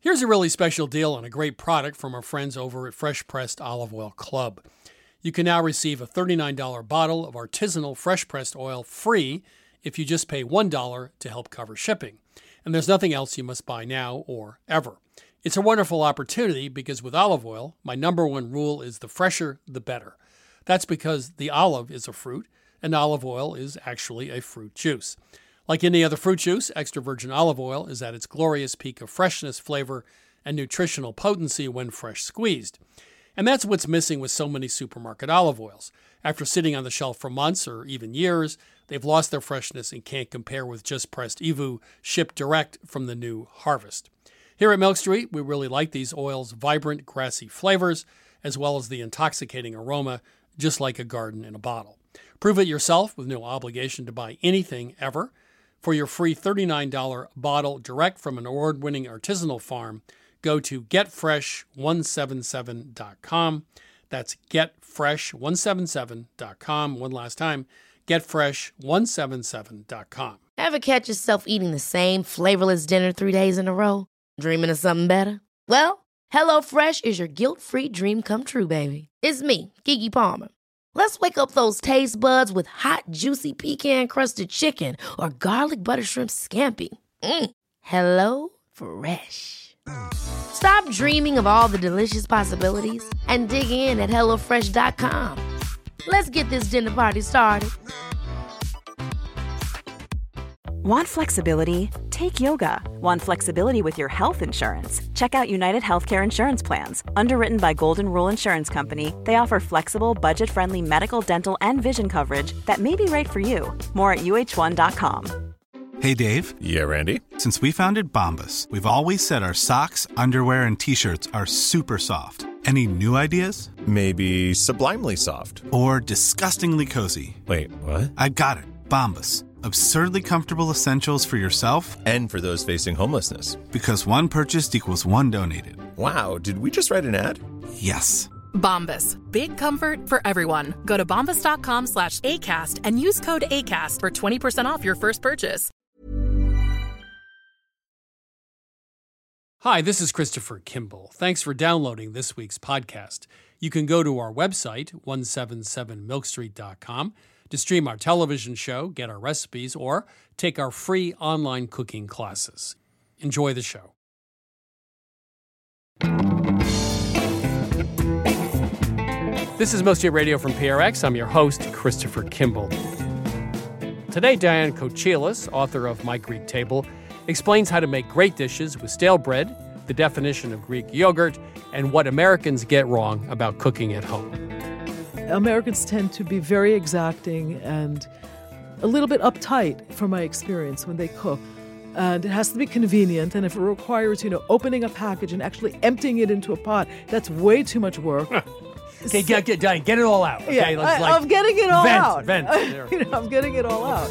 Here's a really special deal on a great product from our friends over at Fresh Pressed Olive Oil Club. You can now receive a $39 bottle of artisanal fresh pressed oil free if you just pay $1 to help cover shipping. And there's nothing else you must buy now or ever. It's a wonderful opportunity because with olive oil, my number one rule is the fresher, the better. That's because the olive is a fruit, and olive oil is actually a fruit juice. Like any other fruit juice, extra virgin olive oil is at its glorious peak of freshness, flavor, and nutritional potency when fresh squeezed. And that's what's missing with so many supermarket olive oils. After sitting on the shelf for months or even years, they've lost their freshness and can't compare with just pressed EVOO shipped direct from the new harvest. Here at Milk Street, we really like these oils' vibrant, grassy flavors, as well as the intoxicating aroma, just like a garden in a bottle. Prove it yourself with no obligation to buy anything ever. For your free $39 bottle direct from an award-winning artisanal farm, go to getfresh177.com. That's getfresh177.com. One last time, getfresh177.com. Ever catch yourself eating the same flavorless dinner 3 days in a row? Dreaming of something better? Well, HelloFresh is your guilt-free dream come true, baby. It's me, Keke Palmer. Let's wake up those taste buds with hot, juicy pecan-crusted chicken or garlic butter shrimp scampi. Hello Fresh. Stop dreaming of all the delicious possibilities and dig in at HelloFresh.com. Let's get this dinner party started. Want flexibility? Take yoga. Want flexibility with your health insurance? Check out United Healthcare Insurance Plans. Underwritten by Golden Rule Insurance Company, they offer flexible, budget-friendly medical, dental, and vision coverage that may be right for you. More at uh1.com. Hey, Dave. Yeah, Randy. Since we founded Bombas, we've always said our socks, underwear, and T-shirts are super soft. Any new ideas? Maybe sublimely soft. Or disgustingly cozy. Wait, what? I got it. Bombas. Absurdly comfortable essentials for yourself and for those facing homelessness. Because one purchased equals one donated. Wow, did we just write an ad? Yes. Bombas. Big comfort for everyone. Go to bombas.com/ACAST and use code ACAST for 20% off your first purchase. Hi, this is Christopher Kimball. Thanks for downloading this week's podcast. You can go to our website, 177milkstreet.com, to stream our television show, get our recipes, or take our free online cooking classes. Enjoy the show. This is Milk Street Radio from PRX. I'm your host, Christopher Kimball. Today, Diane Kochilas, author of My Greek Table, explains how to make great dishes with stale bread, the definition of Greek yogurt, and what Americans get wrong about cooking at home. Americans tend to be very exacting and a little bit uptight, from my experience, when they cook. And it has to be convenient. And if it requires, opening a package and actually emptying it into a pot, that's way too much work. Okay, get it all out. Okay? Yeah, I'm getting it all out. Vent. I'm getting it all out.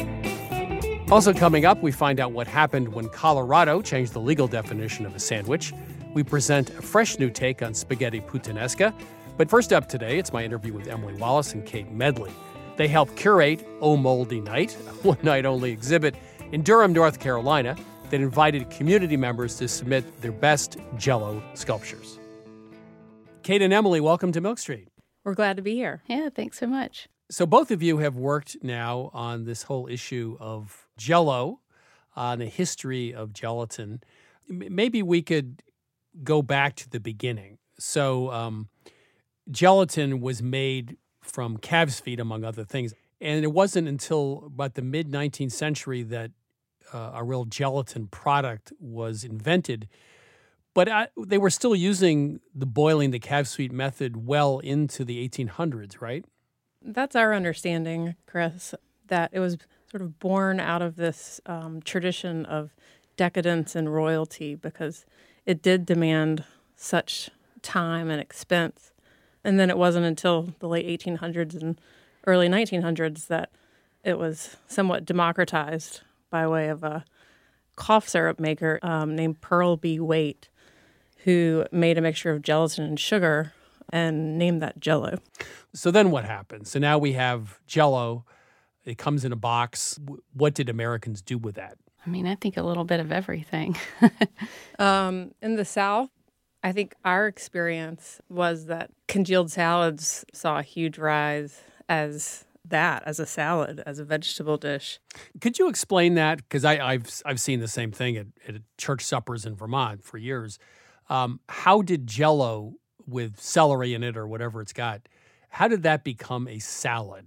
Also coming up, we find out what happened when Colorado changed the legal definition of a sandwich. We present a fresh new take on spaghetti puttanesca. But first up today, it's my interview with Emily Wallace and Kate Medley. They helped curate Oh Moldy Night, a one-night-only exhibit in Durham, North Carolina, that invited community members to submit their best Jell-O sculptures. Kate and Emily, welcome to Milk Street. We're glad to be here. Yeah, thanks so much. So both of you have worked now on this whole issue of Jell-O, on the history of gelatin. Maybe we could go back to the beginning. So gelatin was made from calves' feet, among other things. And it wasn't until about the mid-19th century that a real gelatin product was invented. But they were still using the boiling the calves' feet method well into the 1800s, right? That's our understanding, Chris, that it was sort of born out of this tradition of decadence and royalty because it did demand such time and expense. And then it wasn't until the late 1800s and early 1900s that it was somewhat democratized by way of a cough syrup maker named Pearl B. Waite, who made a mixture of gelatin and sugar and named that Jell-O. So then what happened? So now we have Jell-O. It comes in a box. What did Americans do with that? I mean, I think a little bit of everything. In the South, I think our experience was that congealed salads saw a huge rise as a salad, as a vegetable dish. Could you explain that? Because I've seen the same thing at church suppers in Vermont for years. How did Jell-O with celery in it or whatever it's got, how did that become a salad?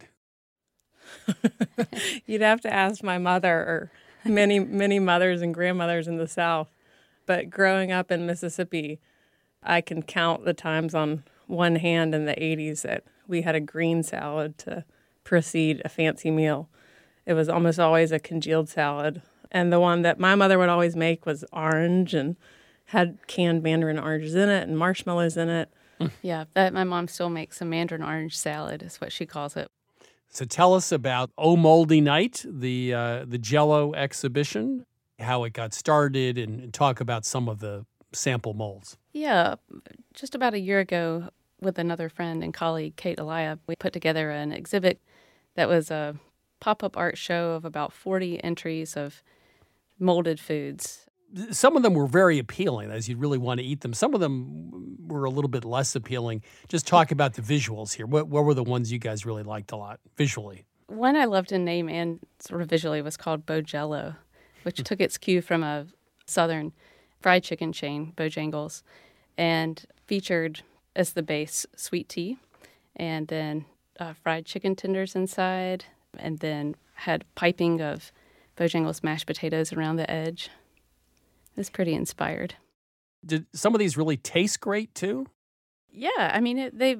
You'd have to ask my mother or many, many mothers and grandmothers in the South. But growing up in Mississippi, I can count the times on one hand in the 80s that we had a green salad to precede a fancy meal. It was almost always a congealed salad. And the one that my mother would always make was orange and had canned mandarin oranges in it and marshmallows in it. Yeah, my mom still makes a mandarin orange salad, is what she calls it. So tell us about Oh Moldy Night, the Jell-O exhibition, how it got started, and talk about some of the sample molds. Yeah, just about a year ago, with another friend and colleague, Kate Elia, we put together an exhibit that was a pop-up art show of about 40 entries of molded foods. Some of them were very appealing, as you'd really want to eat them. Some of them were a little bit less appealing. Just talk about the visuals here. What were the ones you guys really liked a lot, visually? One I loved in name and sort of visually was called Bo-Jello, which took its cue from a southern fried chicken chain, Bojangles, and featured as the base sweet tea, and then fried chicken tenders inside, and then had piping of Bojangles mashed potatoes around the edge. It was pretty inspired. Did some of these really taste great, too? Yeah, I mean, they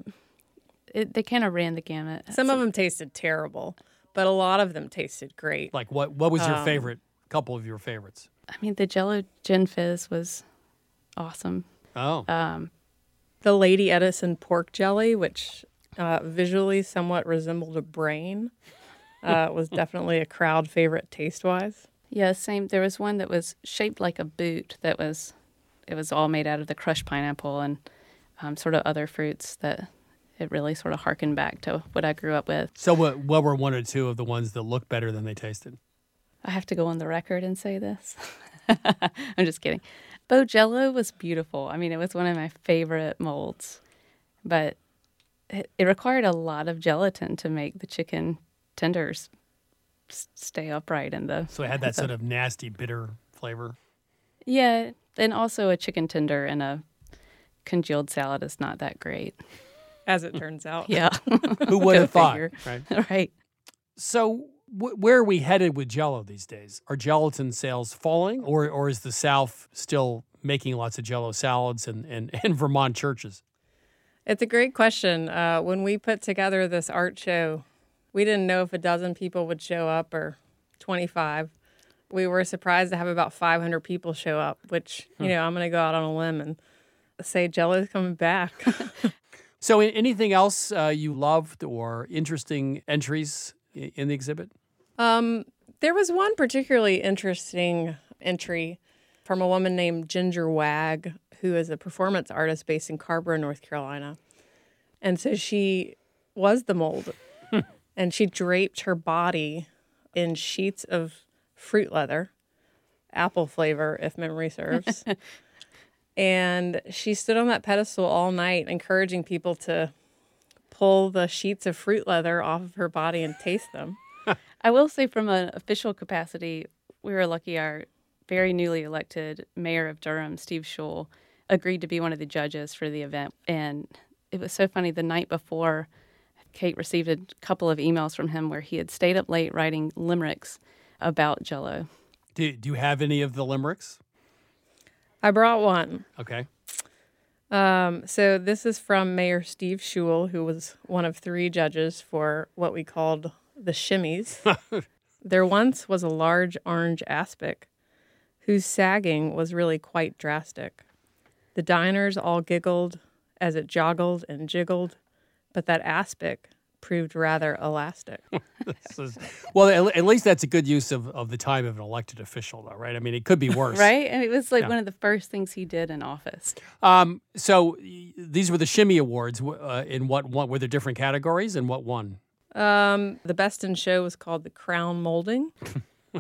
kind of ran the gamut. Some of them tasted terrible, but a lot of them tasted great. Like what was your favorite, couple of your favorites? I mean, the Jell-O Gin Fizz was awesome. Oh. The Lady Edison pork jelly, which visually somewhat resembled a brain, was definitely a crowd favorite taste-wise. Yeah, same. There was one that was shaped like a boot it was all made out of the crushed pineapple and sort of other fruits that it really sort of harkened back to what I grew up with. So what were one or two of the ones that looked better than they tasted? I have to go on the record and say this. I'm just kidding. Bo-Jello was beautiful. I mean, it was one of my favorite molds, but it required a lot of gelatin to make the chicken tenders stay upright in the... So it had that sort of nasty, bitter flavor? Yeah, and also a chicken tender in a congealed salad is not that great. As it turns out. Yeah. Who would have thought? Right. Right. So where are we headed with Jell-O these days? Are gelatin sales falling, or is the South still making lots of Jell-O salads and Vermont churches? It's a great question. When we put together this art show, we didn't know if a dozen people would show up or 25. We were surprised to have about 500 people show up, which, I'm going to go out on a limb and say Jell-O's coming back. So anything else you loved or interesting entries in the exhibit? There was one particularly interesting entry from a woman named Ginger Wag, who is a performance artist based in Carrboro, North Carolina. And so she was the mold. And she draped her body in sheets of fruit leather, apple flavor, if memory serves. And she stood on that pedestal all night, encouraging people to pull the sheets of fruit leather off of her body and taste them. I will say from an official capacity, we were lucky our very newly elected mayor of Durham, Steve Schul, agreed to be one of the judges for the event. And it was so funny, the night before, Kate received a couple of emails from him where he had stayed up late writing limericks about Jell-O. Do you have any of the limericks? I brought one. Okay. So this is from Mayor Steve Schul, who was one of 3 judges for what we called the Shimmies. There once was a large orange aspic whose sagging was really quite drastic. The diners all giggled as it joggled and jiggled, but that aspic proved rather elastic. Well, at least that's a good use of the time of an elected official, though, right? I mean, it could be worse. Right? And it was like one of the first things he did in office. So these were the Shimmy Awards. In what one? Were there different categories, and what won? The best in show was called the Crown Molding.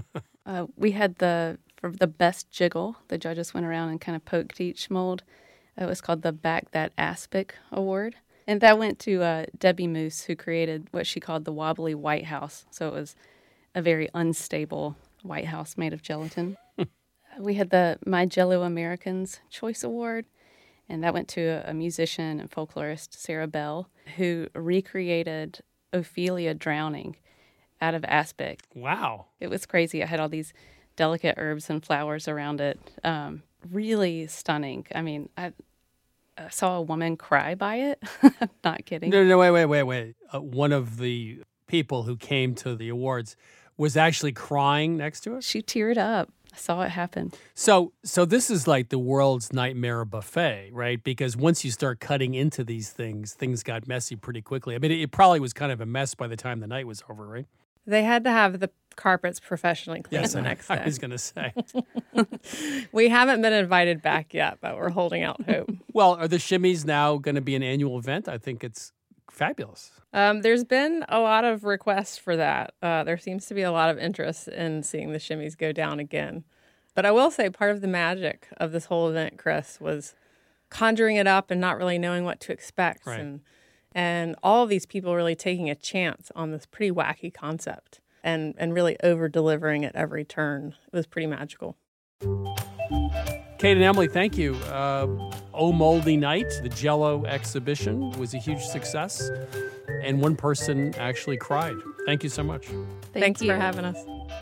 We had for the best jiggle, the judges went around and kind of poked each mold. It was called the Back That Aspic Award. And that went to Debbie Moose, who created what she called the wobbly White House. So it was a very unstable White House made of gelatin. We had the My Jello Americans Choice Award, and that went to a musician and folklorist, Sarah Bell, who recreated Ophelia drowning out of aspic. Wow. It was crazy. I had all these delicate herbs and flowers around it. Really stunning. I mean, I saw a woman cry by it. I'm not kidding. No, wait. One of the people who came to the awards was actually crying next to it? She teared up. I saw it happen. So this is like the world's nightmare buffet, right? Because once you start cutting into these things got messy pretty quickly. I mean, it probably was kind of a mess by the time the night was over, right? They had to have the carpets professionally cleaned the next day. I was going to say. We haven't been invited back yet, but we're holding out hope. Well, are the shimmies now going to be an annual event? I think it's fabulous. There's been a lot of requests for that. There seems to be a lot of interest in seeing the shimmies go down again. But I will say part of the magic of this whole event, Chris, was conjuring it up and not really knowing what to expect. Right. And all of these people really taking a chance on this pretty wacky concept and really over-delivering at every turn. It was pretty magical. Kate and Emily, thank you. Oh Moldy Night, the Jell-O exhibition, was a huge success. And one person actually cried. Thank you so much. Thanks for having us.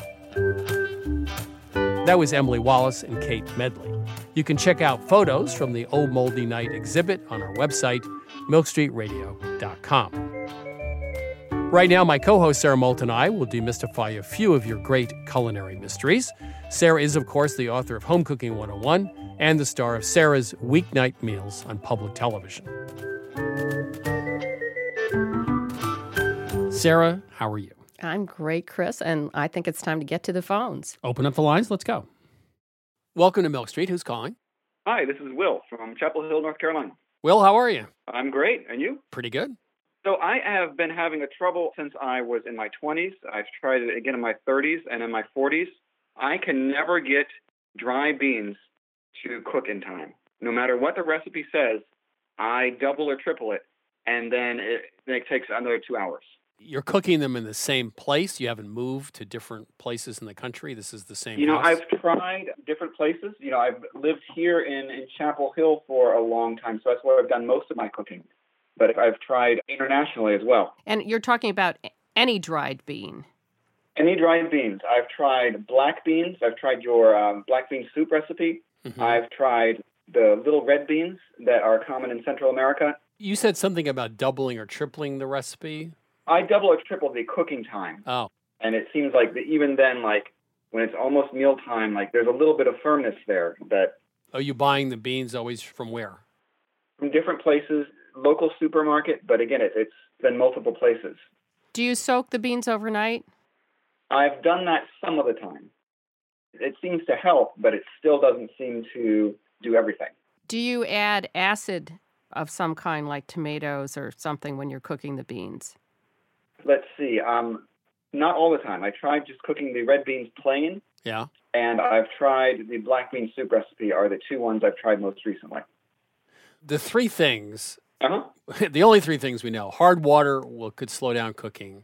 That was Emily Wallace and Kate Medley. You can check out photos from the Oh Moldy Night exhibit on our website, milkstreetradio.com. Right now, my co-host Sarah Moult and I will demystify a few of your great culinary mysteries. Sarah is, of course, the author of Home Cooking 101 and the star of Sarah's Weeknight Meals on public television. Sarah, how are you? I'm great, Chris, and I think it's time to get to the phones. Open up the lines. Let's go. Welcome to Milk Street. Who's calling? Hi, this is Will from Chapel Hill, North Carolina. Will, how are you? I'm great. And you? Pretty good. So I have been having a trouble since I was in my 20s. I've tried it again in my 30s and in my 40s. I can never get dry beans to cook in time. No matter what the recipe says, I double or triple it, and then it takes another 2 hours. You're cooking them in the same place? You haven't moved to different places in the country? This is the same house? I've tried different places. I've lived here in Chapel Hill for a long time, so that's where I've done most of my cooking. But I've tried internationally as well. And you're talking about any dried bean? Any dried beans. I've tried black beans. I've tried your black bean soup recipe. Mm-hmm. I've tried the little red beans that are common in Central America. You said something about doubling or tripling the recipe? I double or triple the cooking time. Oh. And it seems like even then, when it's almost mealtime, there's a little bit of firmness there. Are you buying the beans always from where? From different places, local supermarket, but again, it's been multiple places. Do you soak the beans overnight? I've done that some of the time. It seems to help, but it still doesn't seem to do everything. Do you add acid of some kind, like tomatoes or something, when you're cooking the beans? Let's see. Not all the time. I tried just cooking the red beans plain. Yeah. And I've tried the black bean soup recipe are the two ones I've tried most recently. The three things, the only three things we know, hard water could slow down cooking.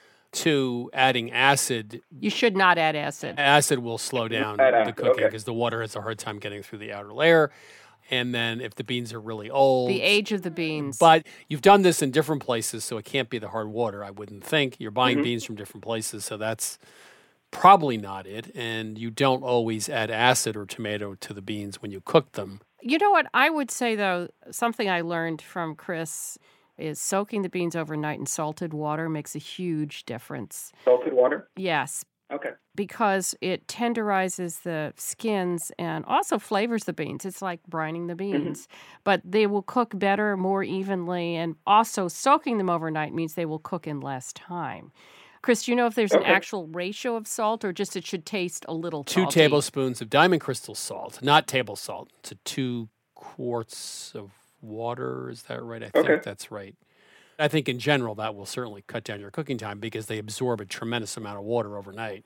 2, adding acid. You should not add acid. Acid will slow down the cooking because the water has a hard time getting through the outer layer. And then if the beans are really old. The age of the beans. But you've done this in different places, so it can't be the hard water, I wouldn't think. You're buying beans from different places, so that's probably not it. And you don't always add acid or tomato to the beans when you cook them. You know what? I would say, though, something I learned from Chris is soaking the beans overnight in salted water makes a huge difference. Salted water? Yes. Okay. Because it tenderizes the skins and also flavors the beans. It's like brining the beans. But they will cook better, more evenly, and also soaking them overnight means they will cook in less time. Chris, do you know if there's an actual ratio of salt or just it should taste a little salty? 2 tablespoons of diamond crystal salt, not table salt, to 2 quarts of water. Is that right? I think that's right. I think in general that will certainly cut down your cooking time because they absorb a tremendous amount of water overnight.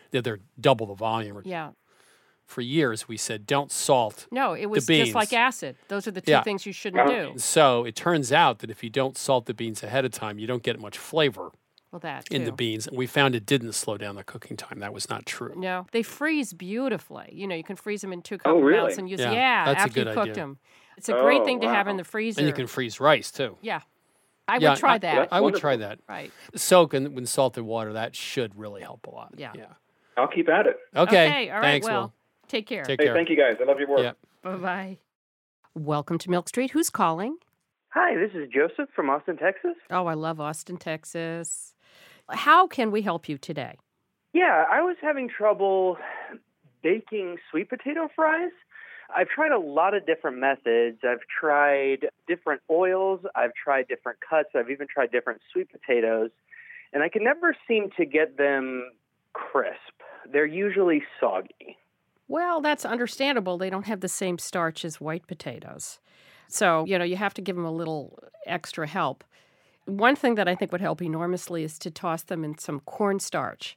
They're double the volume. Yeah. For years, we said, don't salt No, it was the beans. just like acid. Those are the two things you shouldn't do. So it turns out that if you don't salt the beans ahead of time, you don't get much flavor Well, that in the too. beans. And we found it didn't slow down the cooking time. That was not true. No, they freeze beautifully. You can freeze them in 2 Oh, really? amounts and use Yeah, that's a after you good cooked idea. them. It's a great Oh, thing to have wow. in the freezer. And you can freeze rice, too. Yeah. I would try that. I would try that. Right. Soak in salted water. That should really help a lot. Yeah. I'll keep at it. Okay. All right. Thanks, Well, Will. take care. Take Hey, care. thank you guys. I love your work. Yeah. Bye-bye. Welcome to Milk Street. Who's calling? Hi, this is Joseph from Austin, Texas. Oh, I love Austin, Texas. How can we help you today? Yeah, I was having trouble baking sweet potato fries. I've tried a lot of different methods. I've tried different oils. I've tried different cuts. I've even tried different sweet potatoes. And I can never seem to get them crisp. They're usually soggy. Well, that's understandable. They don't have the same starch as white potatoes. So, you have to give them a little extra help. One thing that I think would help enormously is to toss them in some cornstarch.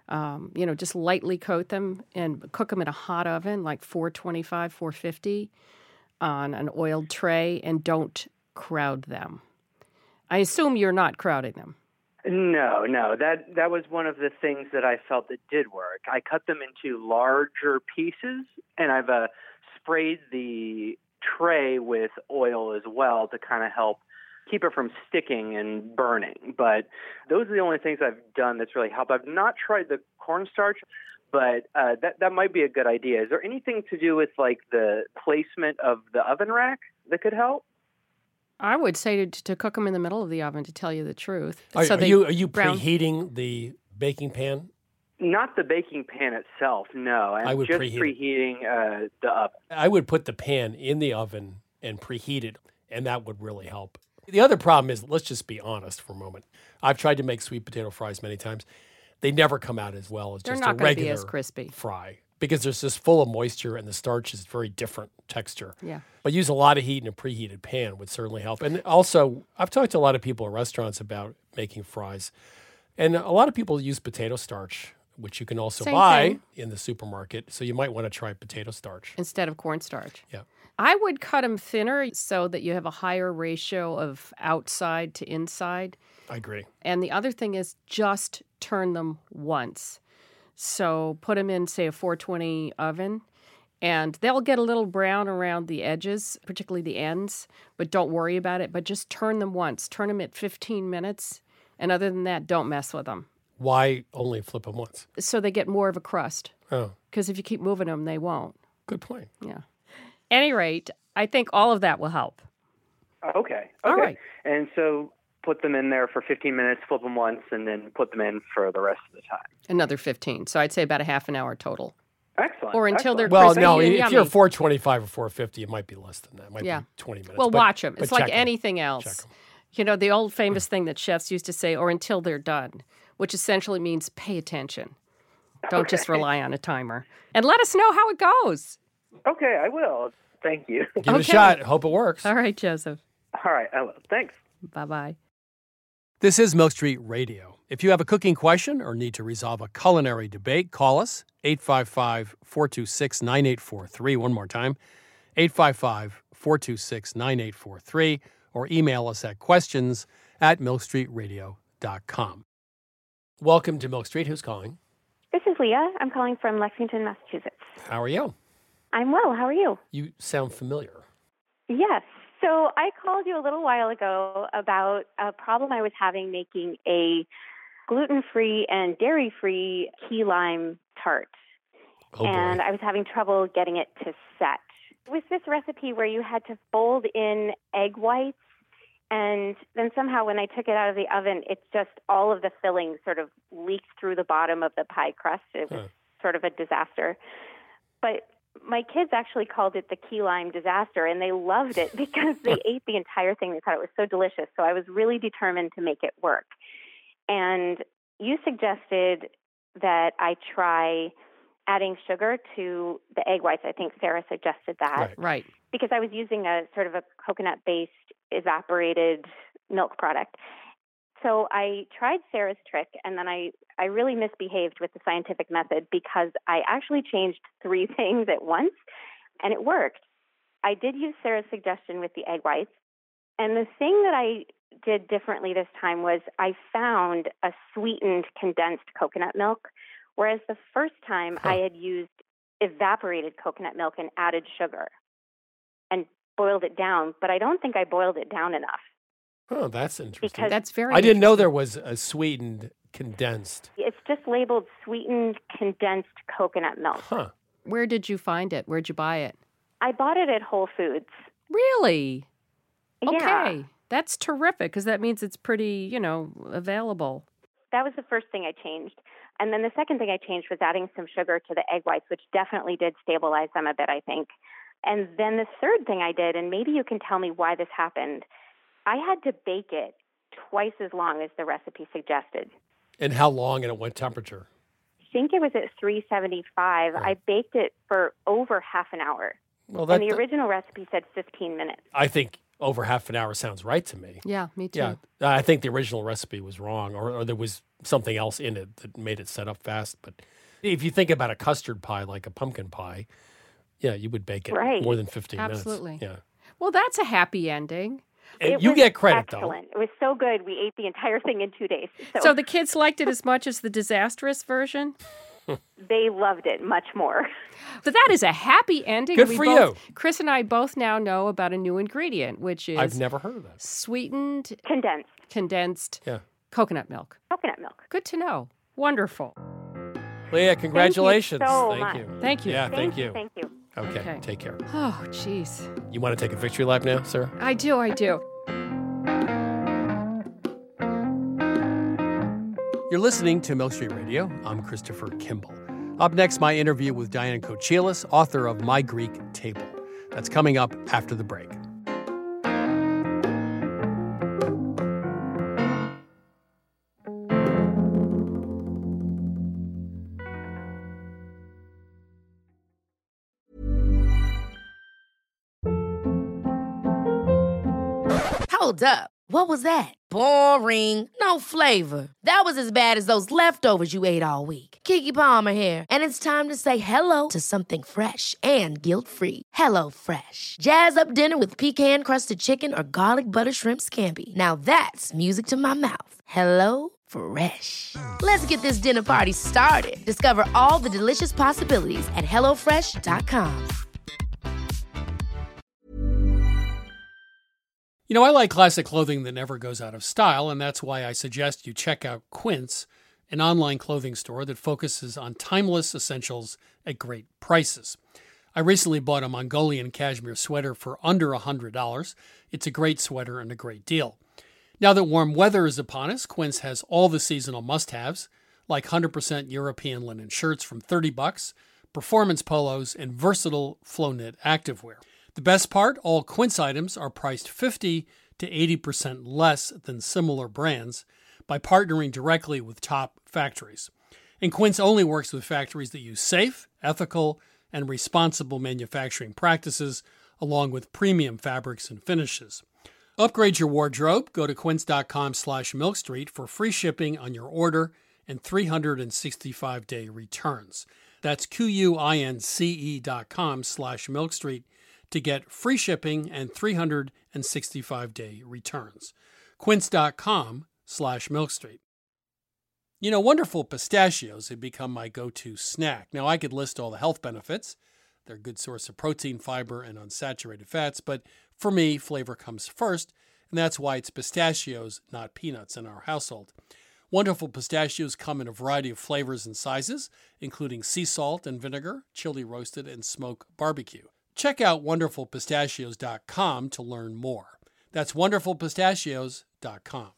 Just lightly coat them and cook them in a hot oven, like 425, 450, on an oiled tray, and don't crowd them. I assume you're not crowding them. No. That was one of the things that I felt that did work. I cut them into larger pieces, and I've sprayed the tray with oil as well to kind of help keep it from sticking and burning. But those are the only things I've done that's really helped. I've not tried the cornstarch, but that might be a good idea. Is there anything to do with like the placement of the oven rack that could help? I would say to cook them in the middle of the oven, to tell you the truth. Are they you brown- preheating the baking pan? Not the baking pan itself, no. I would just preheat preheating the oven. I would put the pan in the oven and preheat it, and that would really help. The other problem is, let's just be honest for a moment. I've tried to make sweet potato fries many times. They never come out as well as They're just not a gonna be regular as crispy. fry because there's just full of moisture and the starch is very different texture. Yeah. But use a lot of heat in a preheated pan would certainly help. And also, I've talked to a lot of people at restaurants about making fries. And a lot of people use potato starch, which you can also Same buy thing. in the supermarket. So you might want to try potato starch. Instead of cornstarch. Yeah. I would cut them thinner so that you have a higher ratio of outside to inside. I agree. And the other thing is just turn them once. So put them in, say, a 420 oven, and they'll get a little brown around the edges, particularly the ends, but don't worry about it. But just turn them once. Turn them at 15 minutes, and other than that, don't mess with them. Why only flip them once? So they get more of a crust. Oh, Because if you keep moving them, they won't. good point. Yeah. Any rate, I think all of that will help. Okay. All right. And so put them in there for 15 minutes, flip them once, and then put them in for the rest of the time. Another 15. So I'd say about a half an hour total. Excellent. Or until they're Well, crispy no, and if yummy. you're 425 or 450, it might be less than that. It might Yeah. be 20 minutes. Well, but- watch them. but It's like check 'em. anything Check else. 'em. You know, the old famous thing that chefs used to say, or until they're done, which essentially means pay attention. Don't just rely on a timer. And let us know how it goes. Okay, I will. Thank you. Give it a shot. Hope it works. All right, Joseph. All right, I will. Thanks. Bye-bye. This is Milk Street Radio. If you have a cooking question or need to resolve a culinary debate, call us 855-426-9843. One more time, 855-426-9843, or email us at questions@milkstreetradio.com. Welcome to Milk Street. Who's calling? This is Leah. I'm calling from Lexington, Massachusetts. How are you? I'm well. How are you? You sound familiar. Yes. So I called you a little while ago about a problem I was having making a gluten-free and dairy-free key lime tart. Oh, and boy. I was having trouble getting it to set. With this recipe where you had to fold in egg whites, and then somehow when I took it out of the oven, it's just all of the filling sort of leaked through the bottom of the pie crust. It was sort of a disaster. But my kids actually called it the key lime disaster, and they loved it because they ate the entire thing. They thought it was so delicious. So I was really determined to make it work. And you suggested that I try adding sugar to the egg whites. I think Sarah suggested that. Right. Because I was using a sort of a coconut-based evaporated milk product. So I tried Sarah's trick, and then I really misbehaved with the scientific method because I actually changed 3 things at once, and it worked. I did use Sarah's suggestion with the egg whites, and the thing that I did differently this time was I found a sweetened condensed coconut milk, whereas the first time I had used evaporated coconut milk and added sugar and boiled it down, but I don't think I boiled it down enough. Oh, that's interesting. Because That's very I didn't know there was a sweetened condensed. it's just labeled sweetened condensed coconut milk. Huh. Where did you find it? Where'd you buy it? I bought it at Whole Foods. Really? Yeah. Okay. That's terrific because that means it's pretty, available. That was the first thing I changed. And then the second thing I changed was adding some sugar to the egg whites, which definitely did stabilize them a bit, I think. And then the third thing I did, and maybe you can tell me why this happened, I had to bake it twice as long as the recipe suggested. And how long and at what temperature? I think it was at 375. I baked it for over half an hour. Well, and the original recipe said 15 minutes. I think over half an hour sounds right to me. Yeah, me too. Yeah, I think the original recipe was wrong, or there was something else in it that made it set up fast. But if you think about a custard pie, like a pumpkin pie, yeah, you would bake it more than 15 Absolutely. minutes. Yeah. Well, that's a happy ending. And you get credit, excellent. It was so good. We ate the entire thing in 2 days. So the kids liked it as much as the disastrous version? They loved it much more. But that is a happy ending. Good for you. Chris and I both now know about a new ingredient, which is... I've never heard of that. Sweetened... Condensed coconut milk. Coconut milk. Good to know. Wonderful. Leah, congratulations. Thank you so much. Thank you. Yeah, thank you. Thank you. Okay, take care. Oh, jeez. You want to take a victory lap now, sir? I do. You're listening to Milk Street Radio. I'm Christopher Kimball. Up next, my interview with Diane Kochilas, author of My Greek Table. That's coming up after the break. Hold up. What was that? Boring. No flavor. That was as bad as those leftovers you ate all week. Keke Palmer here, and it's time to say hello to something fresh and guilt-free. Hello Fresh. Jazz up dinner with pecan-crusted chicken or garlic butter shrimp scampi. Now that's music to my mouth. Hello Fresh. Let's get this dinner party started. Discover all the delicious possibilities at HelloFresh.com. You know, I like classic clothing that never goes out of style, and that's why I suggest you check out Quince, an online clothing store that focuses on timeless essentials at great prices. I recently bought a Mongolian cashmere sweater for under $100. It's a great sweater and a great deal. Now that warm weather is upon us, Quince has all the seasonal must-haves, like 100% European linen shirts from $30, performance polos, and versatile flow knit activewear. The best part, all Quince items are priced 50 to 80% less than similar brands by partnering directly with top factories. And Quince only works with factories that use safe, ethical, and responsible manufacturing practices, along with premium fabrics and finishes. Upgrade your wardrobe. Go to quince.com/milkstreet for free shipping on your order and 365-day returns. That's QUINCE.com/milkstreet to get free shipping and 365-day returns. Quince.com/milkstreet. You know, Wonderful Pistachios have become my go-to snack. Now, I could list all the health benefits. They're a good source of protein, fiber, and unsaturated fats, but for me, flavor comes first, and that's why it's pistachios, not peanuts, in our household. Wonderful Pistachios come in a variety of flavors and sizes, including sea salt and vinegar, chili roasted, and smoke barbecue. Check out wonderfulpistachios.com to learn more. That's wonderfulpistachios.com.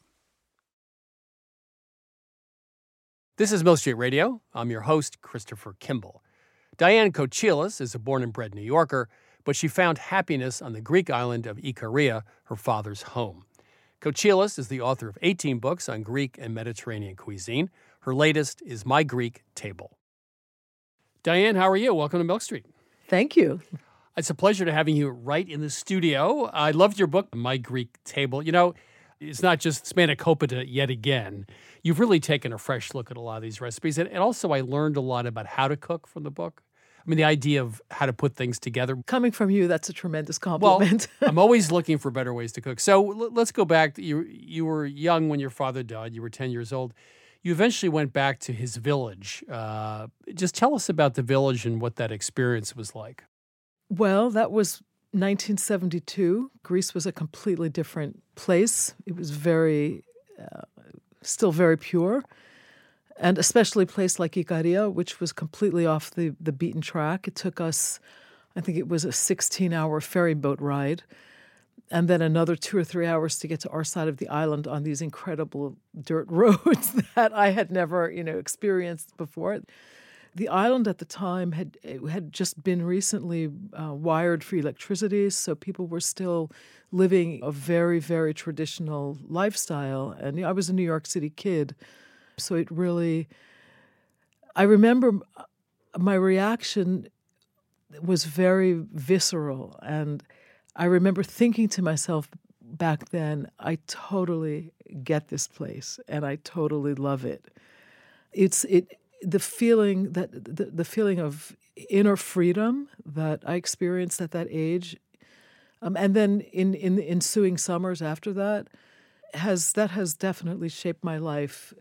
This is Milk Street Radio. I'm your host, Christopher Kimball. Diane Kochilas is a born and bred New Yorker, but she found happiness on the Greek island of Ikaria, her father's home. Kochilas is the author of 18 books on Greek and Mediterranean cuisine. Her latest is My Greek Table. Diane, how are you? Welcome to Milk Street. Thank you. It's a pleasure to having you right in the studio. I loved your book, My Greek Table. You know, It's not just spanakopita yet again. You've really taken a fresh look at a lot of these recipes. And also I learned a lot about how to cook from the book. I mean, the idea of how to put things together. Coming from you, that's a tremendous compliment. Well, I'm always looking for better ways to cook. So let's go back. You were young when your father died. You were 10 years old. You eventually went back to his village. Just tell us about the village and what that experience was like. Well, that was 1972. Greece was a completely different place. It was still very pure. And especially a place like Ikaria, which was completely off the beaten track. It took us, I think it was a 16-hour ferry boat ride, and then another 2 or 3 hours to get to our side of the island on these incredible dirt roads that I had never, experienced before. The island at the time had just been recently wired for electricity, so people were still living a very, very traditional lifestyle. And I was a New York City kid. So it really, I remember my reaction was very visceral. And I remember thinking to myself back then, I totally get this place and I totally love it. The feeling of inner freedom that I experienced at that age, and then in the ensuing summers after that, has definitely shaped my life,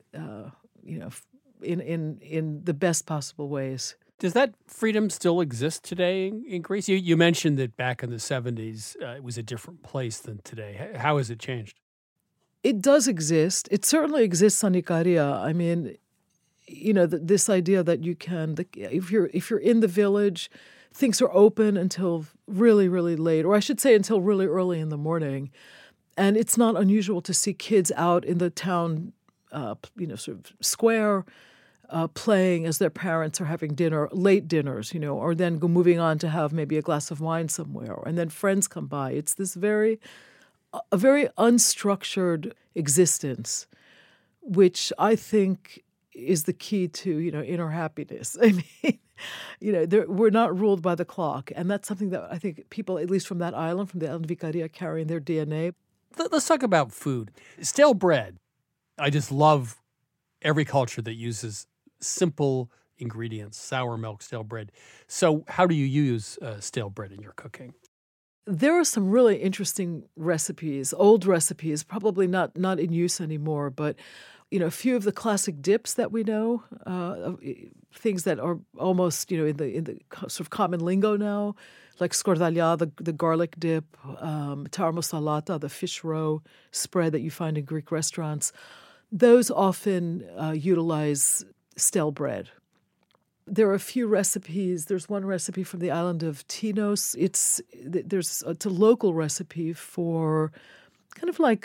in the best possible ways. Does that freedom still exist today in Greece? You mentioned that back in the 70s, it was a different place than today. How has it changed? It does exist. It certainly exists on Ikaria. I mean, this idea that you can, if you're in the village, things are open until really, really late, or I should say until really early in the morning. And it's not unusual to see kids out in the town, sort of square, playing as their parents are having dinner, late dinners, or then moving on to have maybe a glass of wine somewhere, and then friends come by. It's this a very unstructured existence, which I think is the key to, inner happiness. I mean, we're not ruled by the clock, and that's something that I think people, at least from that island, from the island of Ikaria, carry in their DNA. Let's talk about food. Stale bread. I just love every culture that uses simple ingredients, sour milk, stale bread. So how do you use stale bread in your cooking? There are some really interesting recipes, old recipes, probably not in use anymore, but a few of the classic dips that we know, things that are almost in the sort of common lingo now, like scordalia, the garlic dip, tarmosalata, the fish roe spread that you find in Greek restaurants. Those often utilize stale bread. There are a few recipes. There's one recipe from the island of Tinos. It's a local recipe for kind of like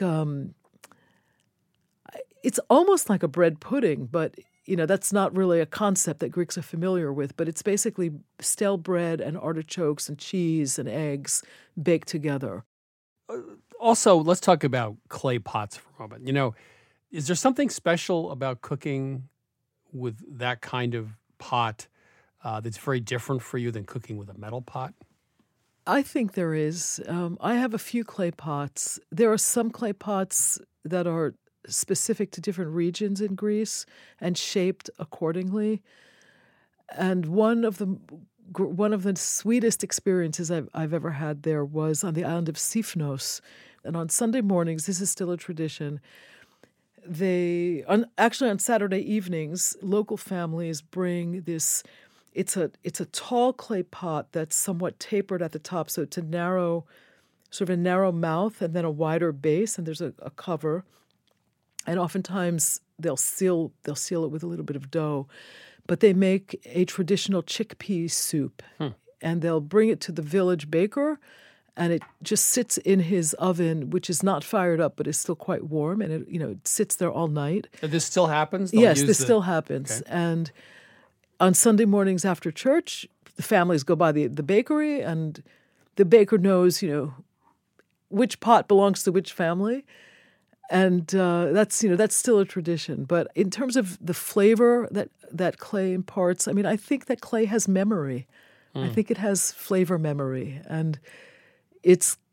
it's almost like a bread pudding, but that's not really a concept that Greeks are familiar with. But it's basically stale bread and artichokes and cheese and eggs baked together. Also, let's talk about clay pots for a moment. Is there something special about cooking with that kind of pot that's very different for you than cooking with a metal pot? I think there is. I have a few clay pots. There are some clay pots that are specific to different regions in Greece and shaped accordingly. And one of the sweetest experiences I've ever had there was on the island of Sifnos. And on Sunday mornings, this is still a tradition, actually on Saturday evenings, local families bring this. It's a tall clay pot that's somewhat tapered at the top, so it's a narrow mouth and then a wider base, and there's a cover. And oftentimes they'll seal it with a little bit of dough, but they make a traditional chickpea soup, and they'll bring it to the village baker. And it just sits in his oven, which is not fired up, but is still quite warm. And it sits there all night. And this still happens? Yes, this still happens. Okay. And on Sunday mornings after church, the families go by the bakery, and the baker knows, which pot belongs to which family. And that's still a tradition. But in terms of the flavor that clay imparts, I think that clay has memory. I think it has flavor memory. And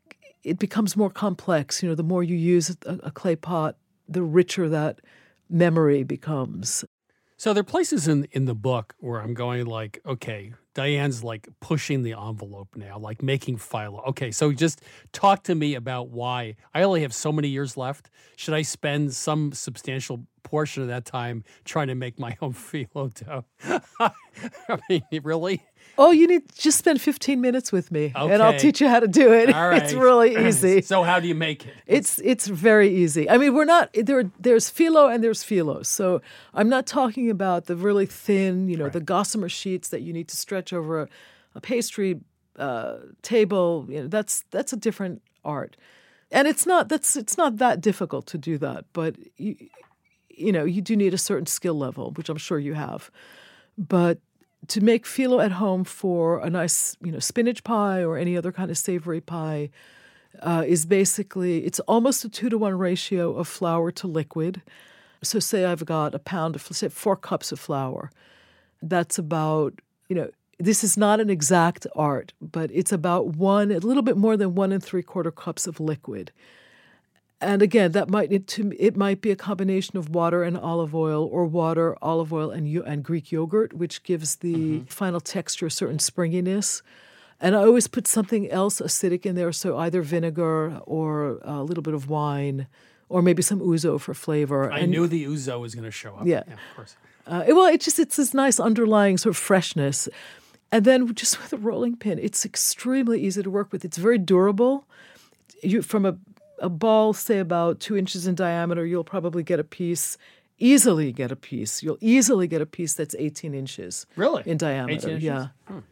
it becomes more complex. The more you use a clay pot, the richer that memory becomes. So there are places in the book where I'm going like, okay, Diane's like pushing the envelope now, like making phyllo. Okay, so just talk to me about why. I only have so many years left. Should I spend some substantial portion of that time trying to make my own phyllo dough? I mean, really? Oh, you need just spend 15 minutes with me, Okay. and I'll teach you how to do it. All right. It's really easy. So how do you make it? It's very easy. I mean, we're not there's phyllo and there's phyllo. So I'm not talking about the really thin, the gossamer sheets that you need to stretch over a pastry table. That's a different art, and it's not that difficult to do that. But you do need a certain skill level, which I'm sure you have. But to make phyllo at home for a nice, spinach pie or any other kind of savory pie is basically, it's almost a 2-to-1 ratio of flour to liquid. So say I've got a pound of, say 4 cups of flour. That's about, this is not an exact art, but it's about a little bit more than 1 3/4 cups of liquid. And again, it might be a combination of water and olive oil, or water, olive oil, and Greek yogurt, which gives the final texture a certain springiness. And I always put something else acidic in there, so either vinegar or a little bit of wine, or maybe some ouzo for flavor. I knew the ouzo was going to show up. Yeah, of course. It's this nice underlying sort of freshness. And then just with a rolling pin, it's extremely easy to work with. It's very durable. From a ball, say about 2 inches in diameter, you'll probably easily get a piece. You'll easily get a piece that's 18 inches. Really? In diameter, 18 inches? yeah.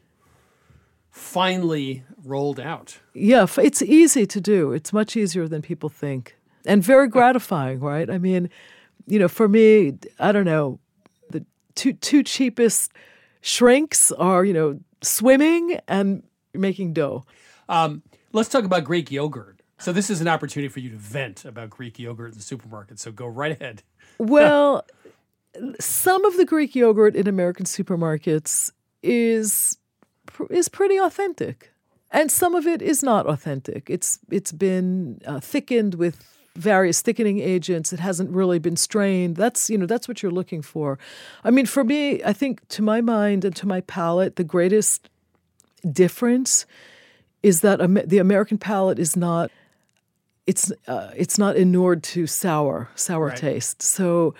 Finely rolled out. Yeah, it's easy to do. It's much easier than people think. And very gratifying, right? I mean, for me, I don't know, the two cheapest shrinks are, swimming and making dough. Let's talk about Greek yogurt. So this is an opportunity for you to vent about Greek yogurt in the supermarket. So go right ahead. Well, some of the Greek yogurt in American supermarkets is pretty authentic, and some of it is not authentic. It's been thickened with various thickening agents. It hasn't really been strained. That's what you're looking for. I mean, for me, I think to my mind and to my palate, the greatest difference is that the American palate is not. It's not inured to sour right. taste. So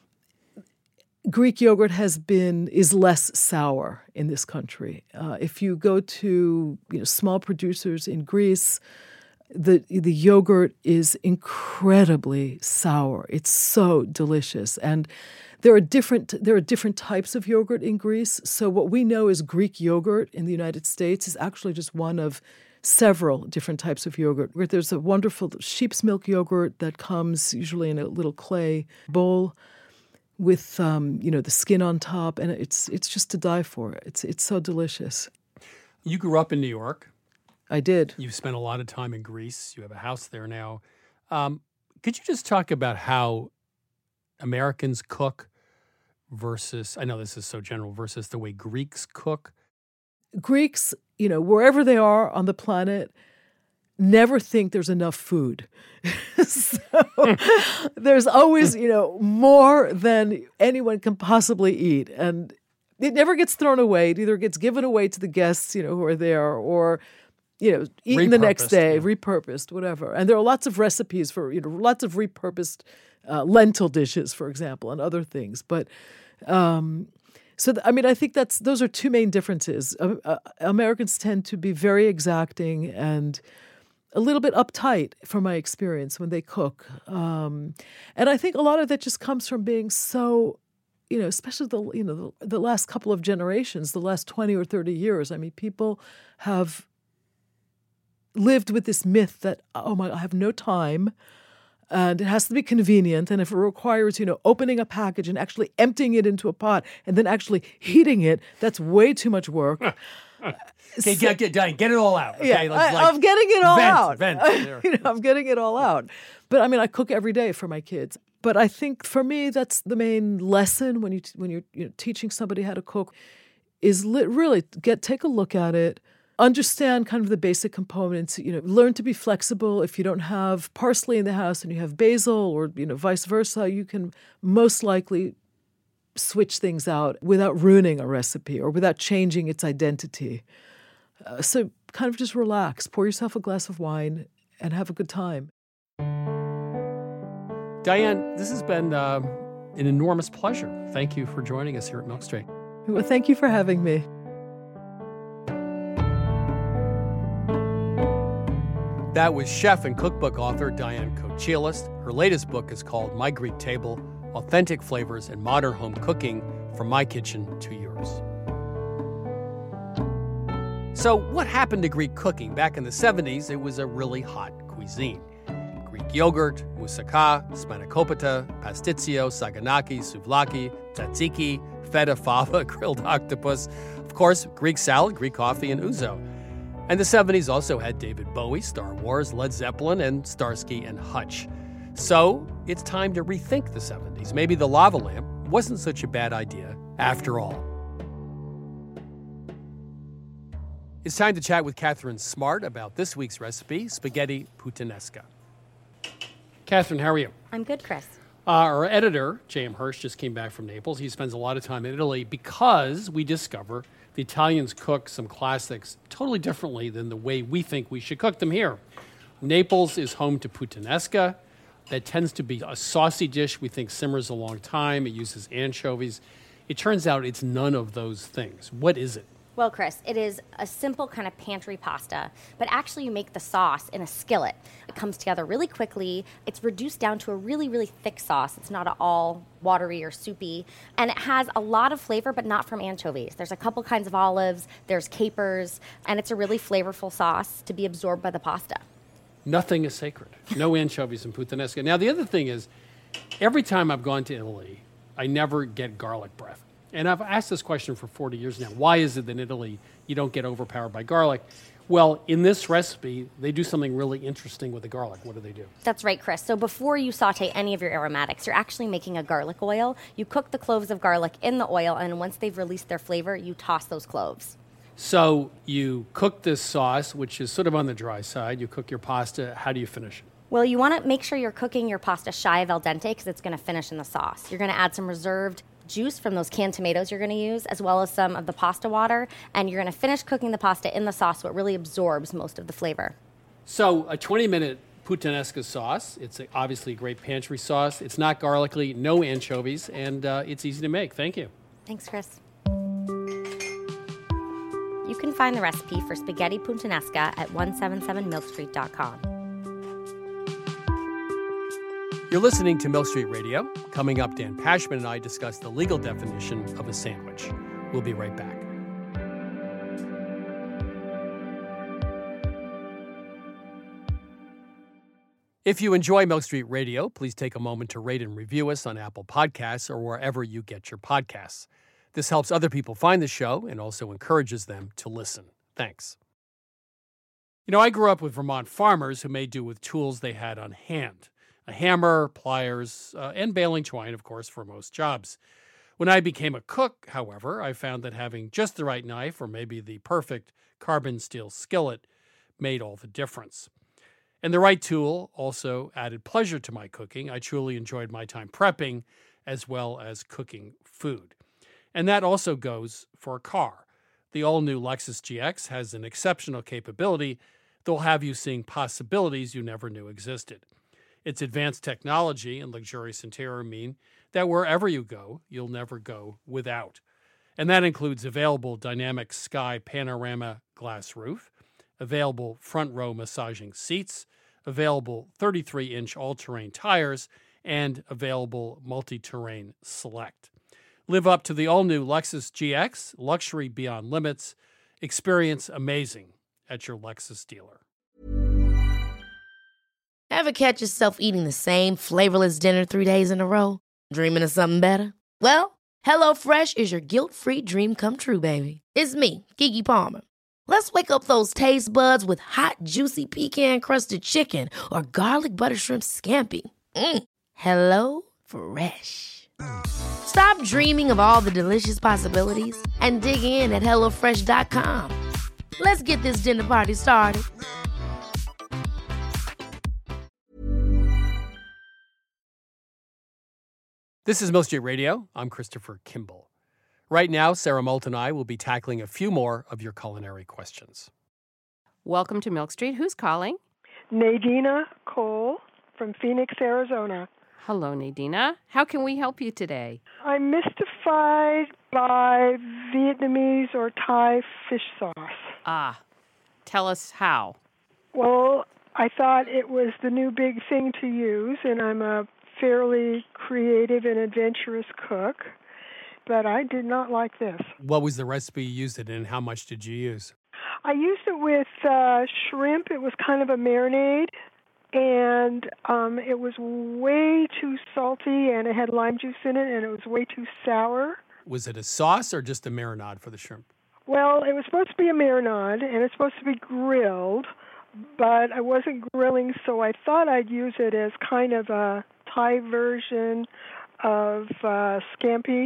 Greek yogurt is less sour in this country. If you go to small producers in Greece, the yogurt is incredibly sour. It's so delicious, and there are different types of yogurt in Greece. So what we know as Greek yogurt in the United States is actually just one of several different types of yogurt. There's a wonderful sheep's milk yogurt that comes usually in a little clay bowl with the skin on top, and it's just to die for. It's so delicious. You grew up in New York. I did. You've spent a lot of time in Greece. You have a house there now. Could you just talk about how Americans cook versus, I know this is so general, versus the way Greeks cook? Greeks, wherever they are on the planet, never think there's enough food. So there's always, more than anyone can possibly eat. And it never gets thrown away. It either gets given away to the guests, who are there, or, eaten the next day, repurposed, whatever. And there are lots of recipes for, lots of repurposed lentil dishes, for example, and other things. But I think those are two main differences. Americans tend to be very exacting and a little bit uptight, from my experience, when they cook. And I think a lot of that just comes from being so, especially the last couple of generations, the last 20 or 30 years. I mean, people have lived with this myth that, I have no time. And it has to be convenient. And if it requires, opening a package and actually emptying it into a pot and then actually heating it, that's way too much work. Okay, get it all out. Okay? Yeah, I'm getting it all out. Vent. I'm getting it all out. But I cook every day for my kids. But I think for me, that's the main lesson when you're teaching somebody how to cook, is really take a look at it, understand kind of the basic components. Learn to be flexible. If you don't have parsley in the house and you have basil, or vice versa, you can most likely switch things out without ruining a recipe or without changing its identity. So kind of just relax, pour yourself a glass of wine, and have a good time. Diane, this has been an enormous pleasure. Thank you for joining us here at Milk Street. Well, thank you for having me. That was chef and cookbook author Diane Kochilas. Her latest book is called My Greek Table: Authentic Flavors and Modern Home Cooking, From My Kitchen to Yours. So what happened to Greek cooking? Back in the 70s, it was a really hot cuisine. Greek yogurt, moussaka, spanakopita, pastitsio, saganaki, souvlaki, tzatziki, feta, fava, grilled octopus, of course, Greek salad, Greek coffee, and ouzo. And the 70s also had David Bowie, Star Wars, Led Zeppelin, and Starsky and Hutch. So it's time to rethink the 70s. Maybe the lava lamp wasn't such a bad idea after all. It's time to chat with Catherine Smart about this week's recipe, spaghetti puttanesca. Catherine, how are you? I'm good, Chris. Our editor, J.M. Hirsch, just came back from Naples. He spends a lot of time in Italy because we discover the Italians cook some classics totally differently than the way we think we should cook them here. Naples is home to puttanesca. That tends to be a saucy dish we think simmers a long time. It uses anchovies. It turns out it's none of those things. What is it? Well, Chris, it is a simple kind of pantry pasta, but actually you make the sauce in a skillet. It comes together really quickly. It's reduced down to a really, really thick sauce. It's not at all watery or soupy, and it has a lot of flavor, but not from anchovies. There's a couple kinds of olives, there's capers, and it's a really flavorful sauce to be absorbed by the pasta. Nothing is sacred. No anchovies in puttanesca. Now, the other thing is, every time I've gone to Italy, I never get garlic breath. And I've asked this question for 40 years now. Why is it that in Italy you don't get overpowered by garlic? Well, in this recipe, they do something really interesting with the garlic. What do? That's right, Chris. So before you saute any of your aromatics, you're actually making a garlic oil. You cook the cloves of garlic in the oil, and once they've released their flavor, you toss those cloves. So you cook this sauce, which is sort of on the dry side. You cook your pasta. How do you finish it? Well, you want to make sure you're cooking your pasta shy of al dente because it's going to finish in the sauce. You're going to add some reserved juice from those canned tomatoes you're going to use, as well as some of the pasta water, and you're going to finish cooking the pasta in the sauce so it really absorbs most of the flavor. So a 20-minute puttanesca sauce. It's obviously a great pantry sauce. It's not garlicky, no anchovies, and it's easy to make. Thank you. Thanks, Chris. You can find the recipe for spaghetti puttanesca at 177milkstreet.com. You're listening to Milk Street Radio. Coming up, Dan Pashman and I discuss the legal definition of a sandwich. We'll be right back. If you enjoy Milk Street Radio, please take a moment to rate and review us on Apple Podcasts or wherever you get your podcasts. This helps other people find the show and also encourages them to listen. Thanks. I grew up with Vermont farmers who made do with tools they had on hand. A hammer, pliers, and baling twine, of course, for most jobs. When I became a cook, however, I found that having just the right knife or maybe the perfect carbon steel skillet made all the difference. And the right tool also added pleasure to my cooking. I truly enjoyed my time prepping as well as cooking food. And that also goes for a car. The all-new Lexus GX has an exceptional capability that will have you seeing possibilities you never knew existed. Its advanced technology and luxurious interior mean that wherever you go, you'll never go without. And that includes available dynamic sky panorama glass roof, available front row massaging seats, available 33-inch all-terrain tires, and available multi-terrain select. Live up to the all-new Lexus GX, luxury beyond limits. Experience amazing at your Lexus dealer. Ever catch yourself eating the same flavorless dinner 3 days in a row? Dreaming of something better? Well, HelloFresh is your guilt-free dream come true, baby. It's me, Keke Palmer. Let's wake up those taste buds with hot, juicy pecan-crusted chicken or garlic butter shrimp scampi. Hello Fresh. Stop dreaming of all the delicious possibilities and dig in at HelloFresh.com. Let's get this dinner party started. This is Milk Street Radio. I'm Christopher Kimball. Right now, Sarah Moult and I will be tackling a few more of your culinary questions. Welcome to Milk Street. Who's calling? Nadina Cole from Phoenix, Arizona. Hello, Nadina. How can we help you today? I'm mystified by Vietnamese or Thai fish sauce. Ah, tell us how. Well, I thought it was the new big thing to use, and I'm a fairly creative and adventurous cook, but I did not like this. What was the recipe you used it in, and how much did you use? I used it with shrimp. It was kind of a marinade, and it was way too salty, and it had lime juice in it, and it was way too sour. Was it a sauce or just a marinade for the shrimp? Well, it was supposed to be a marinade, and it's supposed to be grilled, but I wasn't grilling, so I thought I'd use it as kind of a Thai version of scampi.